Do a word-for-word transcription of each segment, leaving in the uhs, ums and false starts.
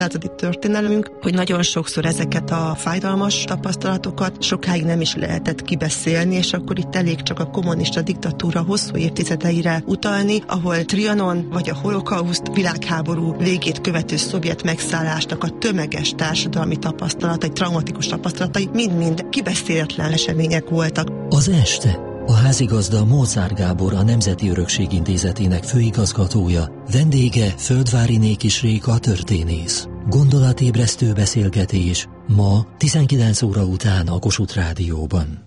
századi történelmünk, hogy nagyon sokszor ezeket a fájdalmas tapasztalatokat sokáig nem is lehetett kibeszélni, és akkor itt elég csak a kommunista diktatúra hosszú évtizedeire utalni, ahol Trianon vagy a holokauszt világháború végét követő szovjet megszállásnak a tömeges társadalmi tapasztalatai, traumatikus tapasztalatai mind-mind kibeszéletlen események voltak. Az este a házigazda Mozár Gábor, a Nemzeti Örökség Intézetének főigazgatója, vendége Földváriné Kis Réka történész. Gondolatébresztő beszélgetés ma tizenkilenc óra után a Kossuth Rádióban.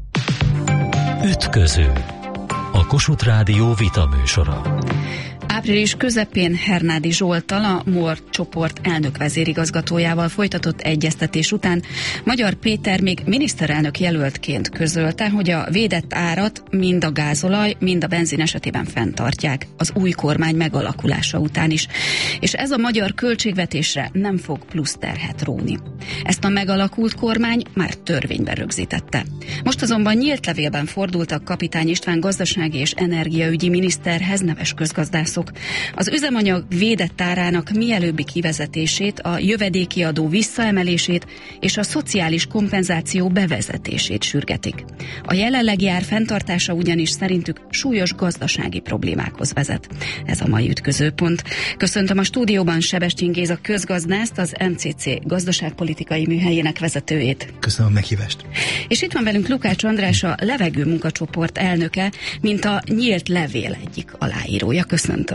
Ütköző. A Kossuth Rádió vitaműsora. Április közepén Hernádi Zsolttal, a MOR csoport elnök vezérigazgatójával folytatott egyeztetés után Magyar Péter még miniszterelnök jelöltként közölte, hogy a védett árat mind a gázolaj, mind a benzin esetében fenntartják az új kormány megalakulása után is, és ez a magyar költségvetésre nem fog plusz terhet róni. Ezt a megalakult kormány már törvénybe rögzítette. Most azonban nyílt levélben fordultak Kapitány István gazdasági és energiaügyi miniszterhez neves közgazdászok. Az üzemanyag védett árának mielőbbi kivezetését, a jövedéki adó visszaemelését és a szociális kompenzáció bevezetését sürgetik. A jelenlegi ár fenntartása ugyanis szerintük súlyos gazdasági problémákhoz vezet. Ez a mai ütközőpont. Köszöntöm a stúdióban Sebestyén Géza közgazdászt, az em cé cé gazdaságpolitikai műhelyének vezetőjét. Köszönöm a meghívást. És itt van velünk Lukács András, a Levegő munkacsoport elnöke, mint a nyílt levél egyik aláírója. Köszöntöm.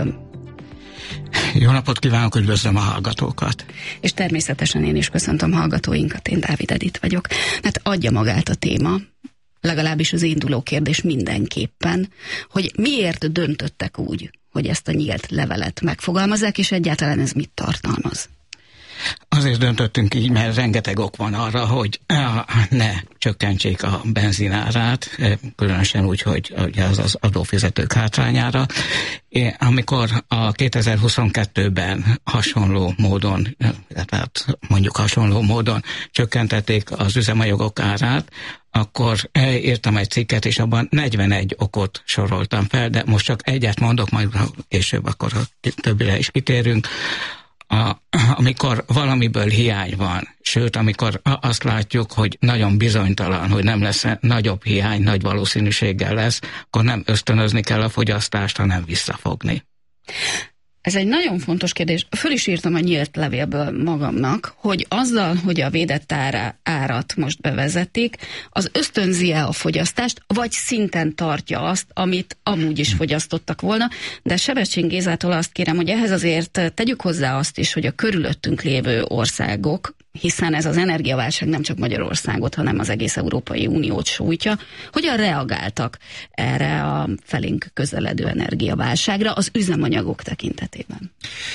Jó napot kívánok, üdvözlöm a hallgatókat. És természetesen én is köszöntöm hallgatóinkat, én Dávid Edith vagyok. Hát adja magát a téma, legalábbis az induló kérdés mindenképpen, hogy miért döntöttek úgy, hogy ezt a nyílt levelet megfogalmazzák, és egyáltalán ez mit tartalmaz? Azért döntöttünk így, mert rengeteg ok van arra, hogy ne csökkentsék a benzinárát, különösen úgy, hogy az az adófizetők hátrányára. Amikor a kétezer-huszonkettőben hasonló módon, tehát mondjuk hasonló módon csökkentették az üzemanyagok árát, akkor írtam egy cikket, és abban negyvenegy okot soroltam fel, de most csak egyet mondok, majd később akkor többire is kitérünk. A, amikor valamiből hiány van, sőt, amikor azt látjuk, hogy nagyon bizonytalan, hogy nem lesz nagyobb hiány, nagy valószínűséggel lesz, akkor nem ösztönözni kell a fogyasztást, hanem visszafogni. Ez egy nagyon fontos kérdés. Föl is írtam a nyílt levélből magamnak, hogy azzal, hogy a védett ára, árat most bevezetik, az ösztönzi-e a fogyasztást, vagy szinten tartja azt, amit amúgy is fogyasztottak volna. De Sebestyén Gézától azt kérem, hogy ehhez azért tegyük hozzá azt is, hogy a körülöttünk lévő országok, hiszen ez az energiaválság nem csak Magyarországot, hanem az egész Európai Uniót sújtja, hogyan reagáltak erre a felénk közeledő energiaválságra az üzemanyagok tekintetében?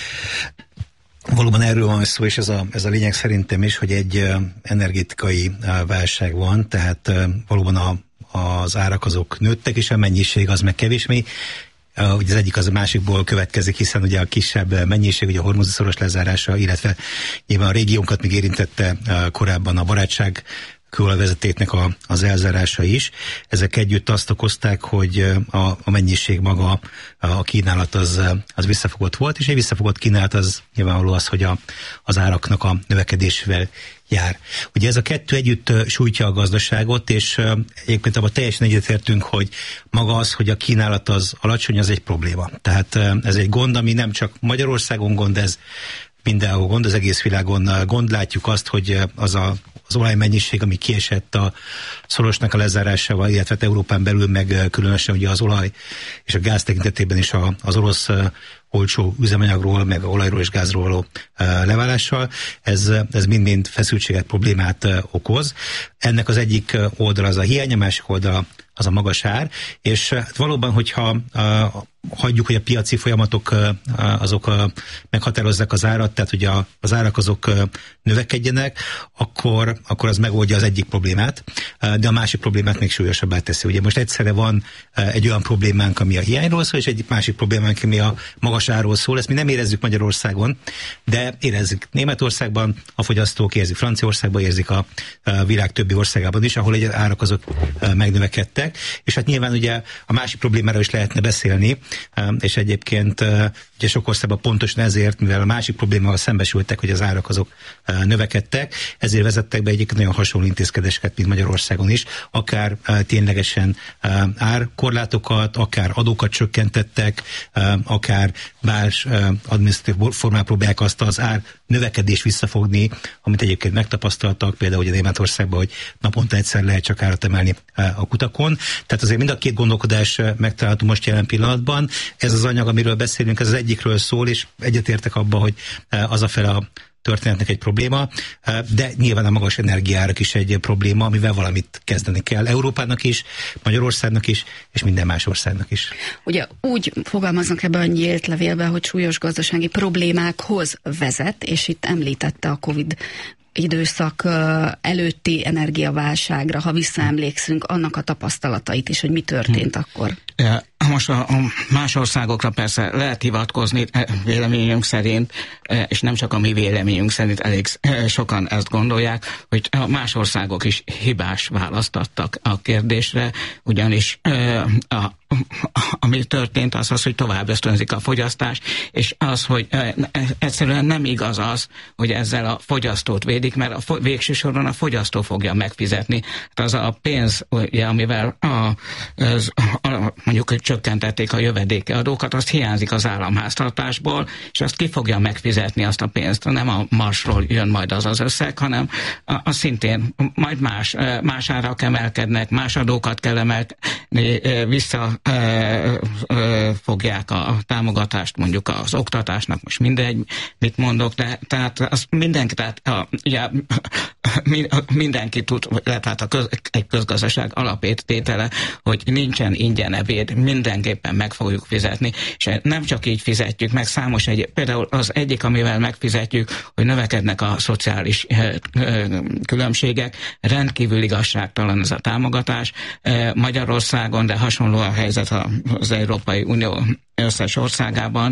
Valóban erről van szó, és ez a, ez a lényeg szerintem is, hogy egy energetikai válság van, tehát valóban a, az árak azok nőttek, és a mennyiség az meg kevésbé. Ugye az egyik az a másikból következik, hiszen ugye a kisebb mennyiség, ugye a hormuzi szoros lezárása, illetve nyilván a régiónkat még érintette korábban a barátság kőolajvezetéknek a, az elzárása is. Ezek együtt azt okozták, hogy a, a mennyiség maga, a kínálat az, az visszafogott volt, és egy visszafogott kínálat az nyilvánvaló az, hogy a, az áraknak a növekedésével jár. Ugye ez a kettő együtt sújtja a gazdaságot, és egyébként abban teljesen egyetértünk, hogy maga az, hogy a kínálat az alacsony, az egy probléma. Tehát ez egy gond, ami nem csak Magyarországon gond, ez mindenhol gond, az egész világon gond. Látjuk azt, hogy az a az olajmennyiség, ami kiesett a szorosnak a lezárásával, illetve Európán belül meg különösen ugye az olaj és a gáz tekintetében is a, az orosz olcsó üzemanyagról, meg olajról és gázról való leválással. Ez, ez mind-mind feszültséget, problémát okoz. Ennek az egyik oldala az a hiány, a másik oldala az a magas ár, és hát valóban, hogyha hagyjuk, hogy a piaci folyamatok azok meghatározzák az árat, tehát hogy az árak azok növekedjenek, akkor, akkor az megoldja az egyik problémát, de a másik problémát még súlyosabbá teszi. Ugye most egyszerre van egy olyan problémánk, ami a hiányról szól, és egy másik problémánk, ami a magas árról szól. Ezt mi nem érezzük Magyarországon, de érezzük Németországban, a fogyasztók érzik Franciaországban, érzik a világ többi országában is, ahol egy árak azok megnövekedtek. És hát nyilván ugye a másik problémáról is lehetne beszélni, és egyébként ugye sok országban pontosan ezért, mivel a másik problémával szembesültek, hogy az árak azok növekedtek, ezért vezettek be egyébként nagyon hasonló intézkedéseket, mint Magyarországon is, akár ténylegesen árkorlátokat, akár adókat csökkentettek, akár más adminisztratív formán próbálják azt az ár növekedést visszafogni, amit egyébként megtapasztaltak, például ugye Németországban, hogy naponta egyszer lehet csak árat emelni a kutakon. Tehát azért mind a két gondolkodás megtalálható most jelen pillanatban. Ez az anyag, amiről beszélünk, ez az egyikről szól, és egyetértek abban, hogy az a fel a történetnek egy probléma, de nyilván a magas energiárak is egy probléma, amivel valamit kezdeni kell Európának is, Magyarországnak is, és minden más országnak is. Ugye úgy fogalmaznak ebben a nyílt levélben, hogy súlyos gazdasági problémákhoz vezet, és itt említette a Covid időszak előtti energiaválságra, ha visszaemlékszünk, annak a tapasztalatait is, hogy mi történt hmm. akkor. Most a más országokra persze lehet hivatkozni véleményünk szerint, és nem csak a mi véleményünk szerint, elég sokan ezt gondolják, hogy más országok is hibás választ adtak a kérdésre, ugyanis a ami történt, az az, hogy tovább ösztönzik a fogyasztást, és az, hogy egyszerűen nem igaz az, hogy ezzel a fogyasztót védik, mert a fo- végső soron a fogyasztó fogja megfizetni. Tehát az a pénz, ugye, amivel a, az, a, mondjuk, hogy csökkentették a jövedéki adókat, azt hiányzik az államháztartásból, és azt ki fogja megfizetni azt a pénzt. Nem a Marsról jön majd az az összeg, hanem a, a szintén majd más, más árak emelkednek, más adókat kell emelni, vissza fogják a támogatást mondjuk az oktatásnak, most mindegy, mit mondok, de tehát az mindenki, tehát a, ugye, mindenki tud, tehát a köz, egy közgazdaság alaptétele, hogy nincsen ingyen ebéd, mindenképpen meg fogjuk fizetni, és nem csak így fizetjük meg, számos egy, például az egyik, amivel megfizetjük, hogy növekednek a szociális különbségek, rendkívül igazságtalan ez a támogatás Magyarországon, de hasonló a helyzet az Európai Unió összes országában.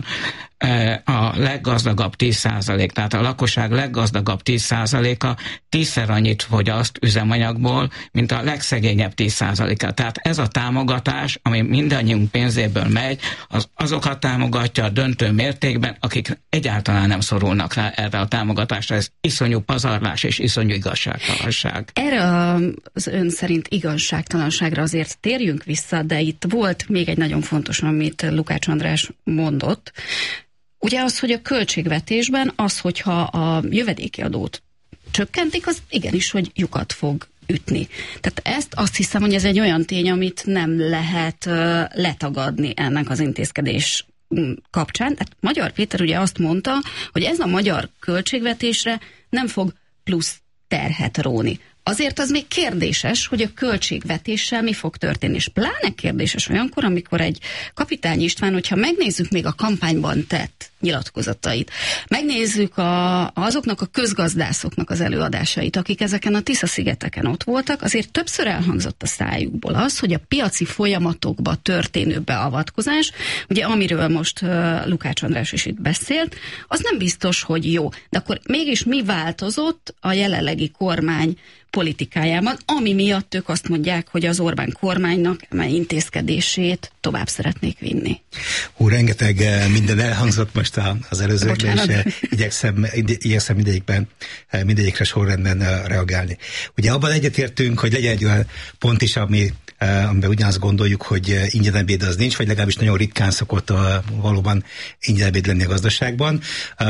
A leggazdagabb tíz százalék, tehát a lakosság leggazdagabb tíz százaléka tízszer annyit fogyaszt üzemanyagból, mint a legszegényebb tíz százaléka. Tehát ez a támogatás, ami mindannyiunk pénzéből megy, az azokat támogatja a döntő mértékben, akik egyáltalán nem szorulnak rá erre a támogatásra. Ez iszonyú pazarlás és iszonyú igazságtalanság. Erre az ön szerint igazságtalanságra azért térjünk vissza, de itt volt még egy nagyon fontos, amit Lukács András mondott. Ugye az, hogy a költségvetésben az, hogyha a jövedéki adót csökkentik, az igenis, hogy lyukat fog ütni. Tehát ezt azt hiszem, hogy ez egy olyan tény, amit nem lehet uh, letagadni ennek az intézkedés kapcsán. Tehát Magyar Péter ugye azt mondta, hogy ez a magyar költségvetésre nem fog plusz terhet róni. Azért az még kérdéses, hogy a költségvetéssel mi fog történni, és pláne kérdéses olyankor, amikor egy Kapitány István, hogyha megnézzük még a kampányban tett nyilatkozatait, megnézzük a, azoknak a közgazdászoknak az előadásait, akik ezeken a Tisza-szigeteken ott voltak, azért többször elhangzott a szájukból az, hogy a piaci folyamatokba történő beavatkozás, ugye amiről most uh, Lukács András is itt beszélt, az nem biztos, hogy jó. De akkor mégis mi változott a jelenlegi kormány politikájában, ami miatt ők azt mondják, hogy az Orbán kormánynak eme intézkedését tovább szeretnék vinni. Hú, rengeteg minden elhangzott most az előzőkben, és igyekszem, igyekszem mindegyikben, mindegyikre sorrendben reagálni. Ugye abban egyetértünk, hogy legyen egy olyan pont is, ami amiben ugyanazt gondoljuk, hogy ingyen ebéd az nincs, vagy legalábbis nagyon ritkán szokott a, valóban ingyen ebéd lenni a gazdaságban.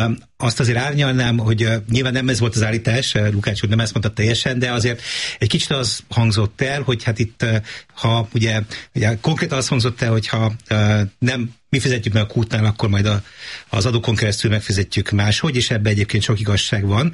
Azt azért árnyalnám, hogy nyilván nem ez volt az állítás, Lukács úr nem ezt mondta teljesen, de azért egy kicsit az hangzott el, hogy hát itt, ha ugye, ugye konkrétan az hangzott el, hogy ha nem mi fizetjük meg a kútnál, akkor majd a, az adókon keresztül megfizetjük máshogy, és ebben egyébként sok igazság van.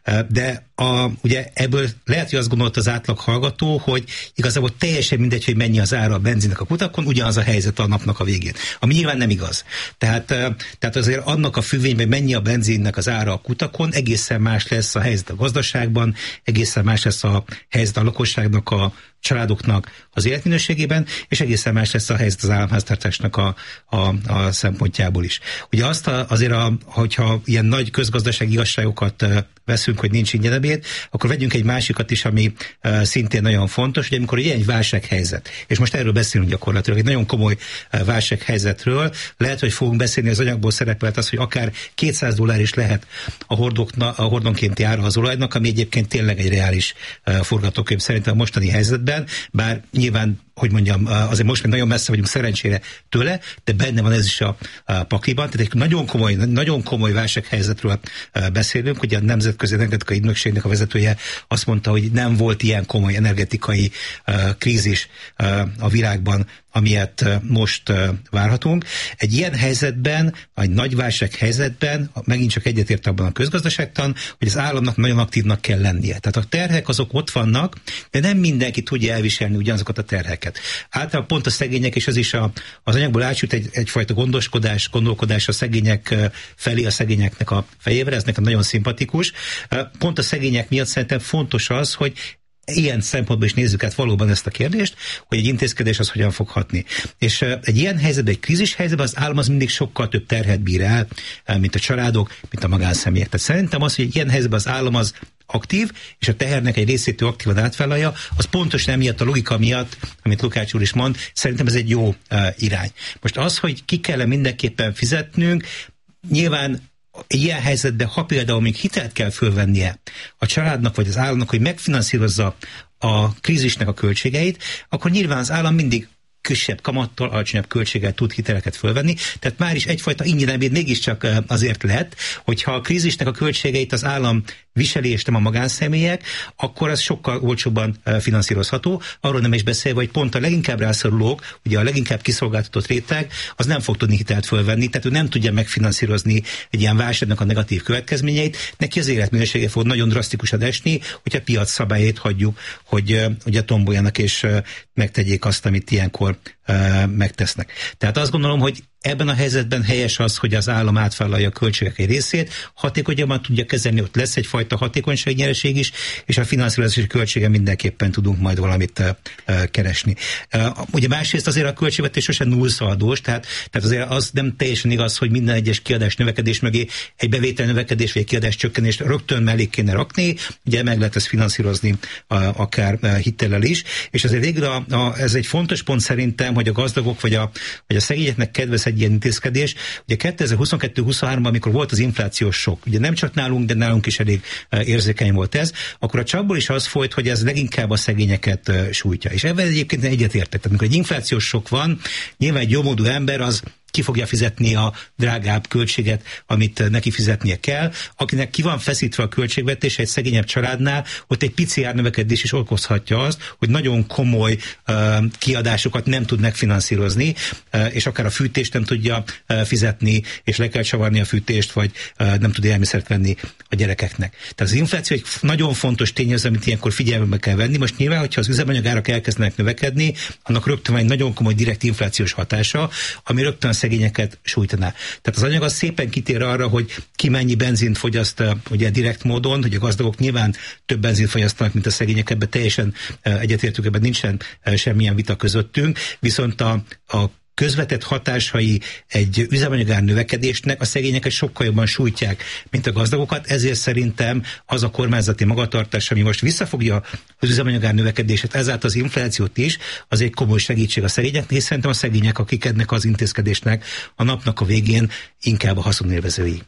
De a, ugye ebből lehet, hogy azt gondolt az átlag hallgató, hogy igazából teljesen mindegy, hogy mennyi az ára a benzinnek a kutakon, ugyanaz a helyzet a napnak a végén. Ami nyilván nem igaz. Tehát, tehát azért annak a függvényben, mennyi a benzinnek az ára a kutakon, egészen más lesz a helyzet a gazdaságban, egészen más lesz a helyzet a lakosságnak a családoknak az életminőségében, és egészen más lesz a helyzet az államháztartásnak a, a, a szempontjából is. Ugye azt a, azért, a, hogyha ilyen nagy közgazdasági igazságokat veszünk, hogy nincs ingyen ebéd, akkor vegyünk egy másikat is, ami uh, szintén nagyon fontos, hogy amikor ilyen egy válsághelyzet, és most erről beszélünk gyakorlatilag, egy nagyon komoly uh, válsághelyzetről, lehet, hogy fogunk beszélni, az anyagból szerepelt az, hogy akár kétszáz dollár is lehet a, hordokna, a hordonkénti ára az olajnak, ami egyébként tényleg egy reális uh, forgatókönyv szerintem a mostani helyzetben, bár nyilván, hogy mondjam, azért most még nagyon messze vagyunk szerencsére tőle, de benne van ez is a, a pakliban. Tehát egy nagyon komoly, nagyon komoly válsághelyzetről beszélünk. Ugye a Nemzetközi Energetikai Ügynökségnek a vezetője azt mondta, hogy nem volt ilyen komoly energetikai uh, krízis uh, a világban, amilyet uh, most uh, várhatunk. Egy ilyen helyzetben, egy nagy válság helyzetben megint csak egyetért abban a közgazdaságtan, hogy az államnak nagyon aktívnak kell lennie. Tehát a terhek azok ott vannak, de nem mindenki tudja elviselni ugyanazokat a terheket. Általában pont a szegények, és az is a, az anyagból átsült egy, egyfajta gondoskodás, gondolkodás a szegények felé, a szegényeknek a fejével, ez nekem nagyon szimpatikus. Pont a szegények miatt szerintem fontos az, hogy ilyen szempontból is nézzük át valóban ezt a kérdést, hogy egy intézkedés az hogyan fog hatni. És egy ilyen helyzetben, egy krízis helyzetben az állam az mindig sokkal több terhet bír el, mint a családok, mint a magánszemélyek. Tehát szerintem az, hogy egy ilyen helyzetben az állam az aktív, és a tehernek egy részét ő aktívan átvállalja, az pontosan emiatt a logika miatt, amit Lukács úr is mond, szerintem ez egy jó uh, irány. Most az, hogy ki kell mindenképpen fizetnünk, nyilván ilyen helyzetben, ha például még hitelt kell fölvennie a családnak vagy az államnak, hogy megfinanszírozza a krízisnek a költségeit, akkor nyilván az állam mindig kisebb kamattal, alacsonyabb költséggel tud hiteleket fölvenni. Tehát már is egyfajta ingyen ebéd mégiscsak azért lehet, hogyha a krízisnek a költségeit az állam viseli, és nem a magánszemélyek, akkor az sokkal olcsóbban finanszírozható. Arról nem is beszélve, hogy pont a leginkább rászorulók, ugye a leginkább kiszolgáltatott réteg, az nem fog tudni hitelt fölvenni, tehát ő nem tudja megfinanszírozni egy ilyen válságnak a negatív következményeit. Neki az életminősége fog nagyon drasztikusan esni, hogyha piac szabályait hagyjuk, hogy ugye tomboljanak és megtegyék azt, amit ilyenkor megtesznek. Tehát azt gondolom, hogy ebben a helyzetben helyes az, hogy az állam átvállalja a költségek egy részét, hatékonyabban tudja kezelni, ott lesz egyfajta hatékonyságnyereség is, és a finanszírozási költsége mindenképpen tudunk majd valamit uh, keresni. Uh, ugye másrészt azért a költségvetés sosem nullszaldós, tehát, tehát azért az nem teljesen igaz, hogy minden egyes kiadás növekedés mögé egy bevétel növekedés vagy egy kiadás csökkenést rögtön mellé kéne rakni, ugye meg lehet ezt finanszírozni uh, akár uh, hitellel is, és azért végül a, a, ez egy fontos pont szerintem, hogy a gazdagok vagy a, vagy a szegényeknek kedvez egy ilyen intézkedés. Ugye kétezer-huszonkettő huszonháromban, amikor volt az inflációs sok, ugye nem csak nálunk, de nálunk is elég érzékeny volt ez, akkor a csapból is az folyt, hogy ez leginkább a szegényeket sújtja. És ebben egyébként egyetértek. Tehát amikor egy inflációs sok van, nyilván egy jómódú ember az ki fogja fizetni a drágább költséget, amit neki fizetnie kell. Akinek ki van feszítve a költségvetés egy szegényebb családnál, ott egy pici árnövekedés is okozhatja azt, hogy nagyon komoly uh, kiadásokat nem tud megfinanszírozni, uh, és akár a fűtést nem tudja uh, fizetni, és le kell csavarni a fűtést, vagy uh, nem tud élelmiszert venni a gyerekeknek. Tehát az infláció egy nagyon fontos tényező, amit ilyenkor figyelmebe kell venni. Most nyilván, hogyha az üzemanyagárak elkezdenek növekedni, annak rögtön van egy nagyon komoly direkt inflációs hatása, ami rögtön szegényeket sújtaná. Tehát az anyag az szépen kitér arra, hogy ki mennyi benzint fogyaszt ugye direkt módon, hogy a gazdagok nyilván több benzint fogyasztanak, mint a szegények, ebben teljesen egyetértünk, ebben nincsen semmilyen vita közöttünk, viszont a, a közvetett hatásai egy üzemanyagár növekedésnek a szegényeket sokkal jobban sújtják, mint a gazdagokat, ezért szerintem az a kormányzati magatartás, ami most visszafogja az üzemanyagár növekedését, ezáltal az inflációt is, az egy komoly segítség a szegényeknek, és szerintem a szegények, akik ennek az intézkedésnek a napnak a végén inkább a haszonélvezői.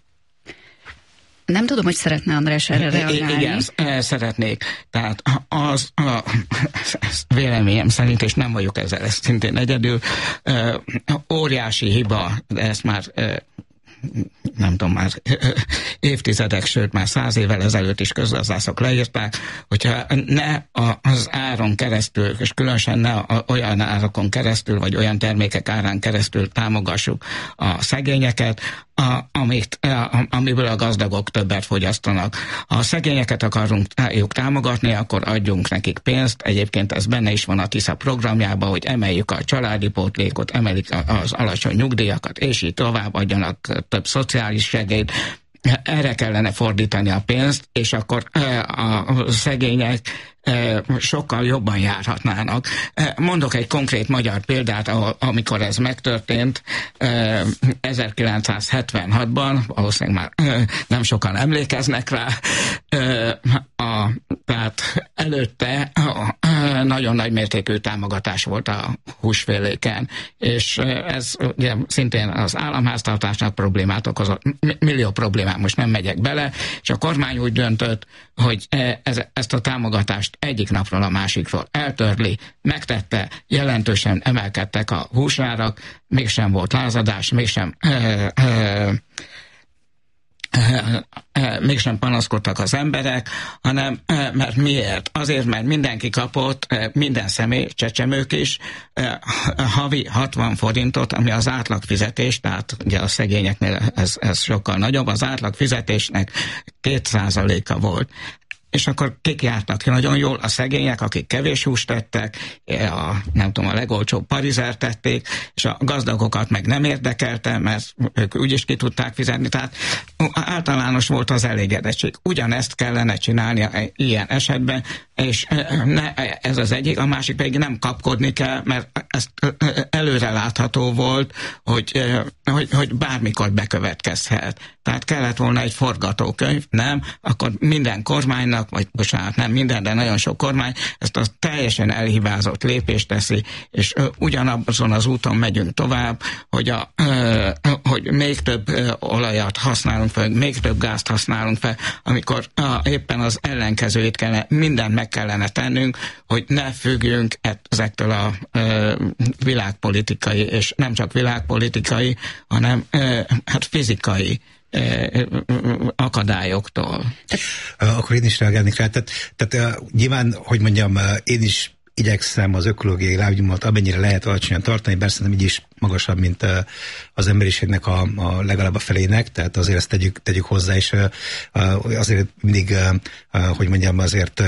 Nem tudom, hogy szeretne András erre reagálni. Igen, szeretnék. Tehát az a, véleményem szerint, és nem vagyok ezzel ezt szintén egyedül, óriási hiba, de ezt már nem tudom, már évtizedek, sőt már száz évvel ezelőtt is közgazdászok leírták, hogyha ne az áron keresztül, és különösen ne olyan árakon keresztül, vagy olyan termékek árán keresztül támogassuk a szegényeket, A, amit, a, amiből a gazdagok többet fogyasztanak. Ha a szegényeket akarunk támogatni, akkor adjunk nekik pénzt. Egyébként ez benne is van a TISZA programjában, hogy emeljük a családi pótlékot, emeljük az alacsony nyugdíjakat, és így tovább adjanak több szociális segélyt. erre kellene fordítani a pénzt, és akkor a szegények sokkal jobban járhatnának. Mondok egy konkrét magyar példát, amikor ez megtörtént ezerkilencszázhetvenhatban, valószínűleg már nem sokan emlékeznek rá, a, tehát előtte nagyon nagy mértékű támogatás volt a húsféléken, és ez ugye szintén az államháztartásnak problémát okozott, millió problémát, most nem megyek bele, és a kormány úgy döntött, hogy ez, ezt a támogatást egyik napról a másikról eltörli, megtette, jelentősen emelkedtek a húsárak, mégsem volt lázadás, mégsem ö, ö, mégsem panaszkodtak az emberek, hanem mert miért? Azért, mert mindenki kapott, minden személy, csecsemők is, havi hatvan forintot, ami az átlagfizetés, tehát ugye a szegényeknél ez, ez sokkal nagyobb, az átlagfizetésnek két százaléka volt. És akkor kik jártak ki nagyon jól? A szegények, akik kevés húst tettek, a, nem tudom, a legolcsóbb parizert tették, és a gazdagokat meg nem érdekelte, mert ők úgyis ki tudták fizetni. Tehát általános volt az elégedettség. Ugyanezt kellene csinálni ilyen esetben, és ne, ez az egyik, a másik pedig nem kapkodni kell, mert ez előre látható volt, hogy, hogy, hogy bármikor bekövetkezhet. Tehát kellett volna egy forgatókönyv, nem? Akkor minden kormánynak, vagy bocsánat, nem minden, de nagyon sok kormány ezt a teljesen elhibázott lépést teszi, és ugyanazon az úton megyünk tovább, hogy, a, hogy még több olajat használunk fel, még több gázt használunk fel, amikor éppen az ellenkezőjét kellene, mindent meg kellene tennünk, hogy ne függjünk ezektől a világpolitikai, és nem csak világpolitikai, hanem hát fizikai akadályoktól. Akkor én is reagálnék rá. Tehát, tehát nyilván, hogy mondjam, én is igyekszem az ökológiai lábnyomat amennyire lehet alacsonyan tartani, bár szerintem így is magasabb, mint az emberiségnek a, a legalább a felének, tehát azért ezt tegyük, tegyük hozzá, és azért mindig, hogy mondjam, azért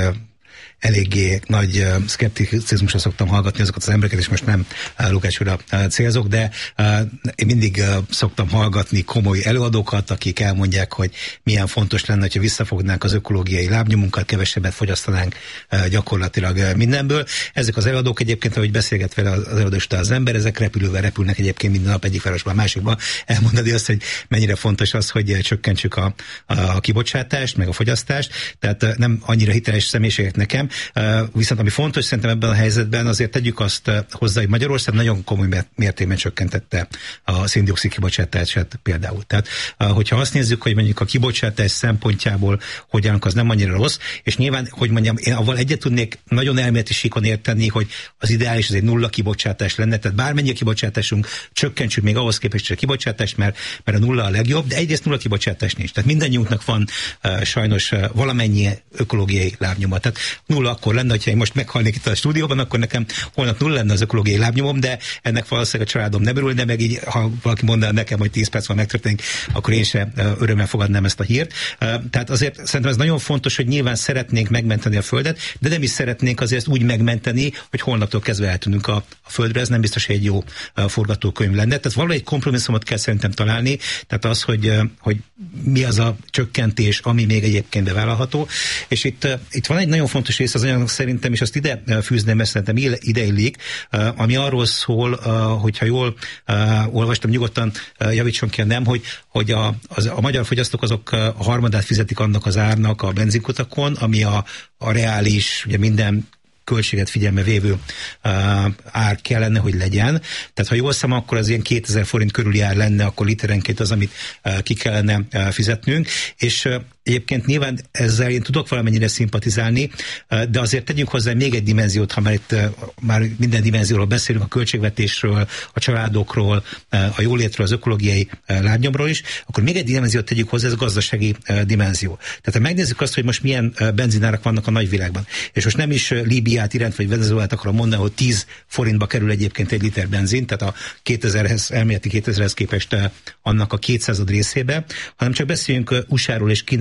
eléggé nagy uh, szkepticizmusra szoktam hallgatni azokat az embereket, és most nem uh, Lukács úrra uh, célzok, de uh, én mindig uh, szoktam hallgatni komoly előadókat, akik elmondják, hogy milyen fontos lenne, hogyha visszafognánk az ökológiai lábnyomunkat, kevesebbet fogyasztanánk uh, gyakorlatilag uh, mindenből. Ezek az előadók egyébként, ahogy beszélget vele az előadós az ember, ezek repülővel repülnek egyébként minden nap egyik városban a másikban, elmondani azt, hogy mennyire fontos az, hogy csökkentsük a, a kibocsátást, meg a fogyasztást, tehát uh, nem annyira hiteles személyiségek nekem. Uh, viszont ami fontos szerintem ebben a helyzetben, azért tegyük azt uh, hozzá, hogy Magyarország nagyon komoly mértékben csökkentette a szén-dioxid kibocsátását például. Tehát, uh, hogyha azt nézzük, hogy mondjuk a kibocsátás szempontjából hogyan, az nem annyira rossz, és nyilván, hogy mondjam, én avval egyet tudnék nagyon elméleti síkon érteni, hogy az ideális az egy nulla kibocsátás lenne, tehát bármennyi a kibocsátásunk, csökkentsük még ahhoz képest a kibocsátást, mert, mert a nulla a legjobb, de egyrészt nulla kibocsátás nincs. Tehát mindannyiunknak van uh, sajnos uh, valamennyi ökológiai lábnyoma. Tehát nulla akkor lenne, hogyha én most meghalnék itt a stúdióban, akkor nekem holnap nulla lenne az ökológiai lábnyomom, de ennek valószínűleg a családom nem örül, de meg így, ha valaki mondaná nekem, hogy tíz perc van megtörténik, akkor én sem örömmel fogadnám ezt a hírt. Tehát azért szerintem ez nagyon fontos, hogy nyilván szeretnénk megmenteni a Földet, de nem is szeretnénk azért úgy megmenteni, hogy holnaptól kezdve eltűnünk a, a Földre, ez nem biztos, hogy egy jó forgatókönyv lenne. Tehát valahogy egy kompromisszumot kell szerintem találni, tehát az, hogy, hogy mi az a csökkentés, ami még egyébként bevállalható. És itt, itt van egy nagyon fontos rész az anyagnak szerintem, és azt ide fűzném, mert szerintem ide illik, ami arról szól, hogyha jól olvastam, nyugodtan javítson ki, nem, hogy, hogy a, az, a magyar fogyasztók azok a harmadát fizetik annak az árnak a benzinkutakon, ami a, a reális, ugye minden költséget figyelme vévő uh, ár kellene, hogy legyen. Tehát ha jól szem, akkor az ilyen kétezer forint körüli ár lenne, akkor literenként az, amit uh, ki kellene uh, fizetnünk. És uh, egyébként nyilván ezzel én tudok valamennyire szimpatizálni, uh, de azért tegyünk hozzá még egy dimenziót, ha már itt uh, már minden dimenzióról beszélünk, a költségvetésről, a családokról, uh, a jólétről, az ökológiai uh, lábnyomról is, akkor még egy dimenziót tegyük hozzá, ez a gazdasági uh, dimenzió. Tehát ha megnézzük azt, hogy most milyen uh, benzinárak vannak a nagyvilágban, és most nem is uh, Líbia iránt, vagy Venezuelát akarom mondani, hogy tíz forintba kerül egyébként egy liter benzin, tehát a kétezerhez, elméleti kétezerhez képest annak a kétszázad részébe, hanem csak beszéljünk u es á-ról és Kínáról,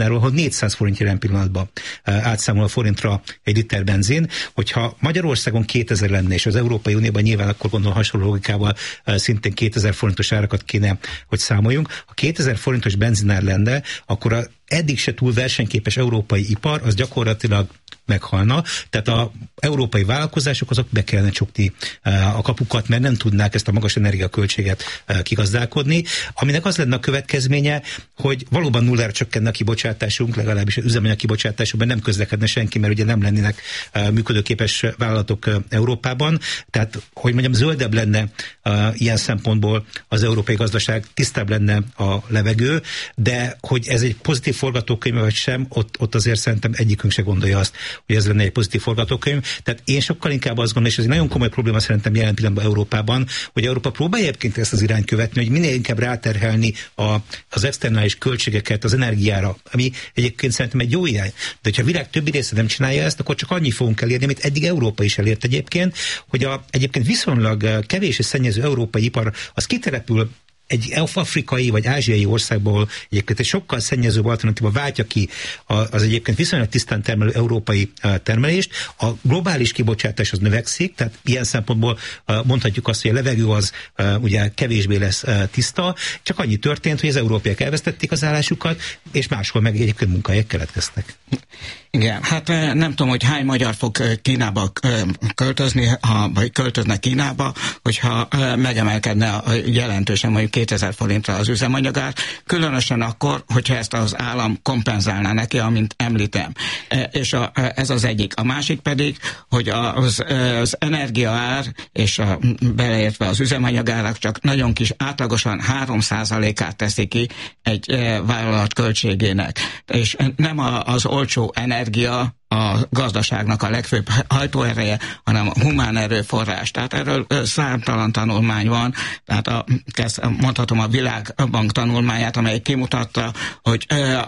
Európáról, ahol négyszáz forint jelen pillanatban átszámol a forintra egy liter benzin. Hogyha Magyarországon kétezer lenne, és az Európai Unióban nyilván akkor gondolom hasonló logikával szintén kétezer forintos árakat kéne, hogy számoljunk. Ha kétezer forintos benzinár lenne, akkor a eddig se túl versenyképes európai ipar, az gyakorlatilag meghalna, tehát az európai vállalkozások azok be kellene csukni a kapukat, mert nem tudnák ezt a magas energiaköltséget kigazdálkodni, aminek az lenne a következménye, hogy valóban nullára csökkenne a kibocsátásunk, legalábbis az üzemanyag kibocsátásukban nem közlekedne senki, mert ugye nem lennének működőképes vállalatok Európában, tehát, hogy mondjam, zöldebb lenne ilyen szempontból az európai gazdaság, tisztább lenne a levegő, de hogy ez egy pozitív forgatókönyv vagy sem, ott, ott azért szerintem egyikünk se gondolja azt, hogy ez lenne egy pozitív forgatókönyv. Tehát én sokkal inkább azt gondolom, és ez egy nagyon komoly probléma szerintem jelen pillanatban Európában, hogy Európa próbálja egyébként ezt az irányt követni, hogy minél inkább ráterhelni a, az externális költségeket az energiára, ami egyébként szerintem egy jó irány. De hogyha a világ többi része nem csinálja ezt, akkor csak annyi fogunk elérni, amit eddig Európa is elért egyébként, hogy a egyébként viszonylag kevés és szennyező európai ipar az kiterepül egy afrikai vagy ázsiai országból egyébként egy sokkal szennyezőbb alternatíva váltja ki az egyébként viszonylag tisztán termelő európai termelést. A globális kibocsátás az növekszik, tehát ilyen szempontból mondhatjuk azt, hogy a levegő az ugye kevésbé lesz tiszta, csak annyi történt, hogy az európaiak elvesztették az állásukat, és máshol meg egyébként munkahelyek keletkeztek. Igen, hát nem tudom, hogy hány magyar fog Kínába költözni, ha, vagy költözne Kínába, hogyha megemelkedne jelentősen mondjuk kétezer forintra az üzemanyagár, különösen akkor, hogyha ezt az állam kompenzálná neki, amint említem. És a, ez az egyik. A másik pedig, hogy az, az energiaár és a, beleértve az üzemanyagárak csak nagyon kis, átlagosan három százalékát teszi ki egy vállalat költségének. És nem az olcsó energia a gazdaságnak a legfőbb hajtóereje, hanem a humán erőforrás. Tehát erről számtalan tanulmány van, tehát a, mondhatom a Világbank tanulmányát, amely kimutatta, hogy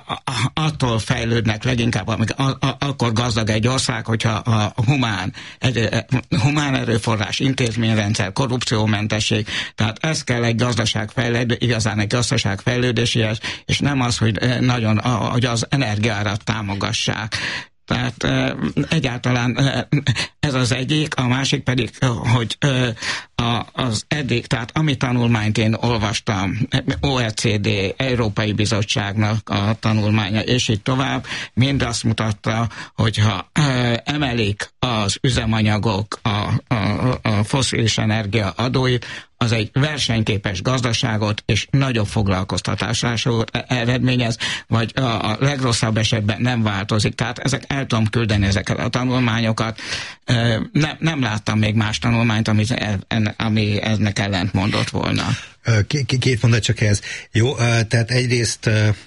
attól fejlődnek leginkább, amíg a, a, akkor gazdag egy ország, hogyha a humán, egy, humán erőforrás, intézményrendszer, korrupciómentesség, tehát ez kell egy gazdaság fejlődő, igazán egy gazdaság fejlődéséhez, és nem az, hogy nagyon hogy az energiárat támogassák. Tehát e, egyáltalán e, ez az egyik, a másik pedig, hogy e, a, az eddig, tehát ami tanulmányt én olvastam, o e cé dé, Európai Bizottságnak a tanulmánya, és így tovább, mind azt mutatta, hogyha e, emelik az üzemanyagok, a, a, a fosszilis energia adóit, az egy versenyképes gazdaságot és nagyobb foglalkoztatását eredményez, vagy a legrosszabb esetben nem változik. Tehát ezek, el tudom küldeni ezeket a tanulmányokat. Nem, nem láttam még más tanulmányt, ami, ami ennek ellent mondott volna. Két mondat csak ez. Jó, tehát egyrészt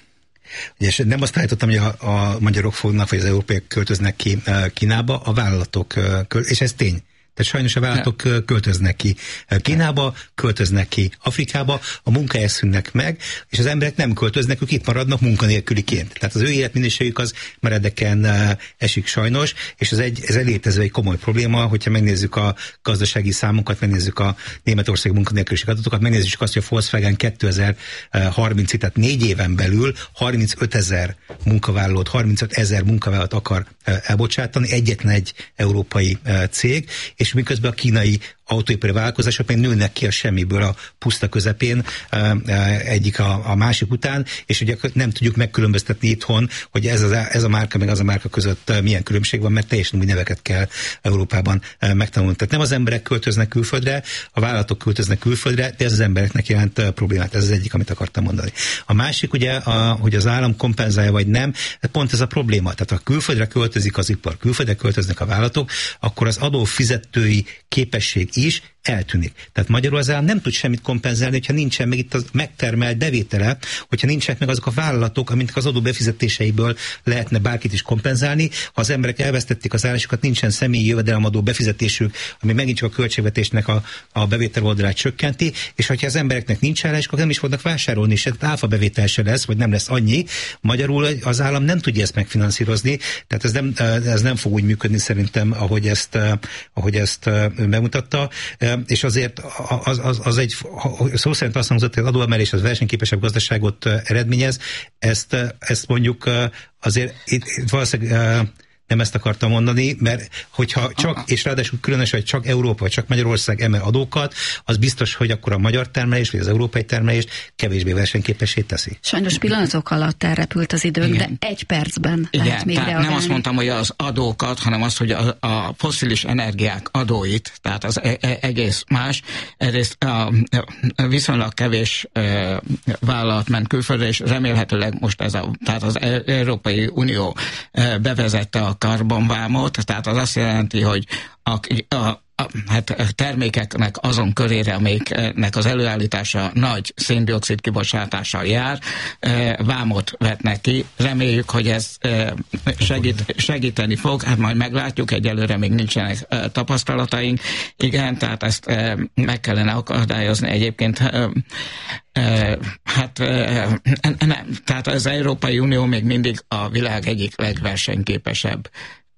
ugye nem azt állítottam, hogy a, a magyarok fognak, vagy az európaiak költöznek ki Kínába, a vállalatok, és ez tény. Tehát sajnos a vállalatok ja. költöznek ki Kínába, költöznek ki Afrikába, a munkahelyek szűnnek meg, és az emberek nem költöznek, ők itt maradnak munkanélküliként. Tehát az ő életminőségük az meredeken esik sajnos, és ez egy, ez egy létező egy komoly probléma, hogyha megnézzük a gazdasági számokat, megnézzük a németországi munkanélküliség adatokat, megnézzük azt, hogy a Volkswagen kétezer-harmincig, tehát négy éven belül harmincötezer munkavállalót, harmincötezer munkavállalót akar elbocsátani, egyetlen egy európai cég, és miközben a kínai autóipari vállalkozások meg nőnek ki a semmiből a puszta közepén egyik a, a másik után, és ugye nem tudjuk megkülönböztetni itthon, hogy ez, az, ez a márka meg az a márka között milyen különbség van, mert teljesen új neveket kell Európában megtanulni. Tehát nem az emberek költöznek külföldre, a vállalatok költöznek külföldre, de ez az embereknek jelent problémát. Ez az egyik, amit akartam mondani. A másik ugye, a, hogy az állam kompenzálja vagy nem, pont ez a probléma. Tehát ha külföldre költözik az ipar, külföldre költöznek a vállalatok, akkor az adófizetői képesség is eltűnik. Tehát magyarul az állam nem tud semmit kompenzálni, hogyha nincsen meg itt az megtermelt bevétele, hogyha nincsenek meg azok a vállalatok, aminek az adó befizetéseiből lehetne bárkit is kompenzálni. Ha az emberek elvesztették az állásukat, nincsen személyi jövedelemadó befizetésük, ami megint csak a költségvetésnek a, a bevétel oldalát csökkenti, és hogyha az embereknek nincs állásuk, akkor nem is fognak vásárolni, se áfa bevétel se lesz, vagy nem lesz annyi. Magyarul az állam nem tudja ezt megfinanszírozni, tehát ez nem, ez nem fog úgy működni szerintem, ahogy ezt, ahogy ezt bemutatta. és azért az, az, az egy, szó szerint azt hangzott, hogy az adóemelés az versenyképesebb gazdaságot eredményez, ezt, ezt mondjuk azért itt, itt valószínűleg nem ezt akartam mondani, mert hogyha csak, és ráadásul különösen, hogy csak Európa, vagy csak Magyarország emel adókat, az biztos, hogy akkor a magyar termelés, vagy az európai termelést kevésbé versenyképessé teszi. Sajnos pillanatok alatt elrepült az időnk, igen. De egy percben igen, lehet még reagálni. Nem azt mondtam, hogy az adókat, hanem azt, hogy a, a fosszilis energiák adóit, tehát az e- e- egész más. Egyrészt a, a viszonylag kevés e, vállalat ment külföldre, és remélhetőleg most ez a, tehát az Európai Unió e, bevezette a karbonvámot, tehát az azt jelenti, hogy a, a, a hát termékeknek azon körére, amelyeknek az előállítása nagy széndioxid kibocsátással jár, vámot vetnek ki. Reméljük, hogy ez segít, segíteni fog, hát majd meglátjuk, egyelőre még nincsenek tapasztalataink. Igen, tehát ezt meg kellene akadályozni egyébként. Hát nem, tehát az Európai Unió még mindig a világ egyik legversenyképesebb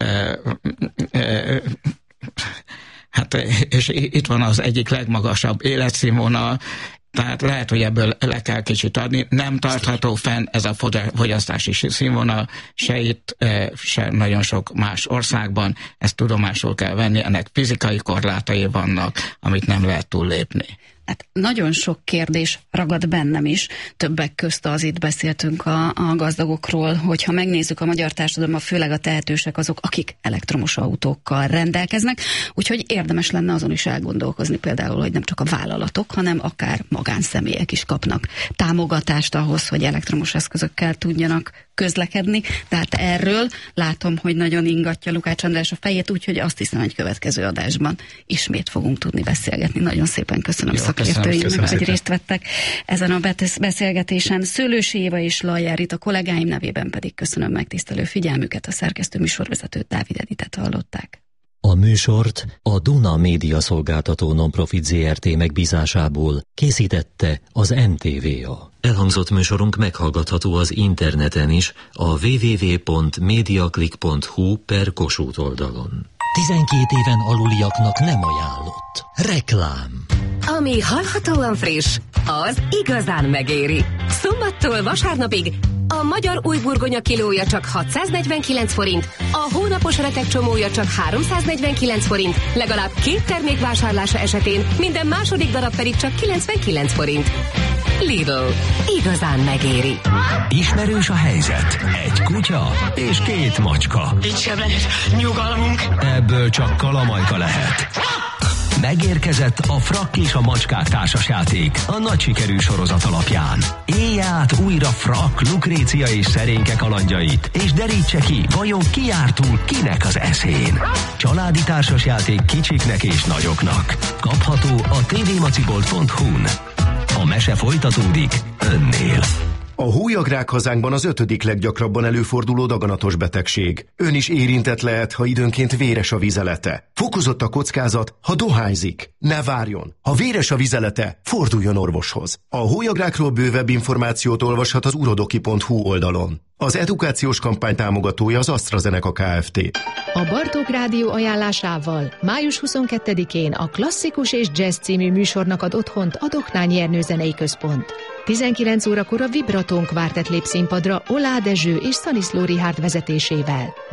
hát és itt van az egyik legmagasabb életszínvonal, tehát lehet, hogy ebből le kell kicsit adni. Nem tartható fenn ez a fogyasztási színvonal, se itt, se nagyon sok más országban. Ezt tudomásul kell venni, ennek fizikai korlátai vannak, amit nem lehet túllépni. Hát nagyon sok kérdés ragad bennem is, többek közt az itt beszéltünk a, a gazdagokról, hogyha megnézzük a magyar társadalomban, főleg a tehetősek azok, akik elektromos autókkal rendelkeznek, úgyhogy érdemes lenne azon is elgondolkozni például, hogy nem csak a vállalatok, hanem akár magánszemélyek is kapnak támogatást ahhoz, hogy elektromos eszközökkel tudjanak közlekedni, tehát erről látom, hogy nagyon ingatja Lukács András a fejét, úgyhogy azt hiszem, hogy következő adásban ismét fogunk tudni beszélgetni. Nagyon szépen köszönöm Jó, szakértőinknek, hogy részt vettek ezen a beszélgetésen. Szőlősi Éva és Lajjár Rita kollégáim nevében pedig köszönöm megtisztelő figyelmüket, a szerkesztő műsorvezetőt, Dávid Editet hallották. A műsort a Duna Média Szolgáltató Nonprofit zé er té megbízásából készítette az en té vé á. Elhangzott műsorunk meghallgatható az interneten is a double-u double-u double-u pont mediaclick pont hu per Kossuth oldalon. tizenkét éven aluliaknak nem ajánlott. Reklám. Ami hallhatóan friss, az igazán megéri. Szombattól vasárnapig a magyar újburgonya kilója csak hatszáznegyvenkilenc forint, a hónapos retek csomója csak háromszáznegyvenkilenc forint, legalább két termék vásárlása esetén minden második darab pedig csak kilencvenkilenc forint. Lidl. Igazán megéri. Ismerős a helyzet. Egy kutya és két macska. Itt sem lehet nyugalmunk. Ebből csak kalamajka lehet. Megérkezett a Frakk és a macskák társasjáték a nagy sikerű sorozat alapján. Élj át újra Frakk, Lukrécia és Szerénke kalandjait, és derítse ki, vajon ki jár túl kinek az eszén. Családi társasjáték kicsiknek és nagyoknak. Kapható a té vé macibolt pont hu-n. A mese folytatódik önnél. A hólyagrák hazánkban az ötödik leggyakrabban előforduló daganatos betegség. Ön is érintett lehet, ha időnként véres a vizelete. Fokozott a kockázat, ha dohányzik. Ne várjon! Ha véres a vizelete, forduljon orvoshoz. A hólyagrákról bővebb információt olvashat az urodoki pont hu oldalon. Az edukációs kampány támogatója az AstraZeneca Kft. A Bartók Rádió ajánlásával május huszonkettedikén a Klasszikus és Jazz című műsornak ad otthont a Doknány Ernő Zenei Központ. tizenkilenc órakor a Vibraton kvártett lép színpadra Olá Dezső és Szaniszló Richárd vezetésével.